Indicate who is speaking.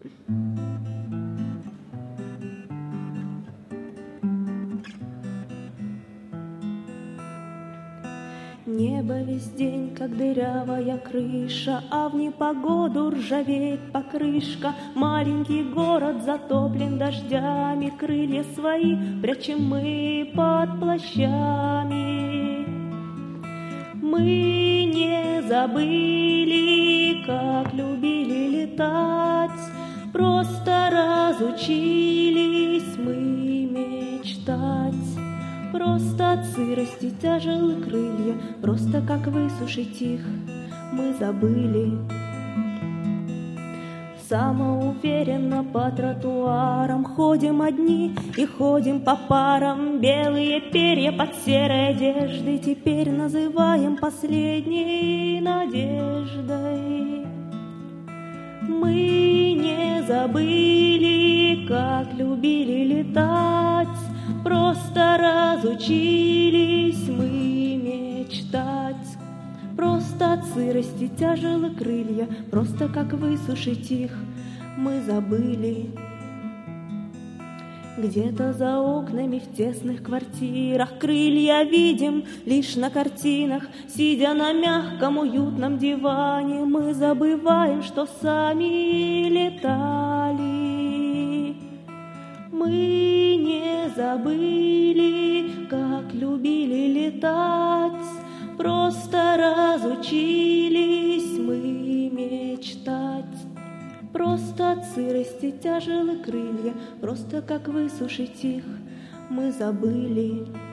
Speaker 1: Небо весь день, как дырявая крыша, а в непогоду ржавеет покрышка. Маленький город затоплен дождями, крылья свои прячем мы под плащами. Мы не забыли, как любили летать, просто разучились мы мечтать. Просто от сырости тяжелы крылья, просто как высушить их мы забыли. Самоуверенно по тротуарам ходим одни и ходим по парам. Белые перья под серой одеждой теперь называем последней надеждой. Мы не забыли, как любили летать, просто разучились мы мечтать. Просто от сырости тяжелы крылья, просто как высушить их мы забыли. Где-то за окнами в тесных квартирах крылья видим лишь на картинах. Сидя на мягком уютном диване, мы забываем, что сами летали. Мы не забыли, как любили летать, просто разучились мы мечтать. Просто от сырости тяжелы крылья, просто как высушить их мы забыли.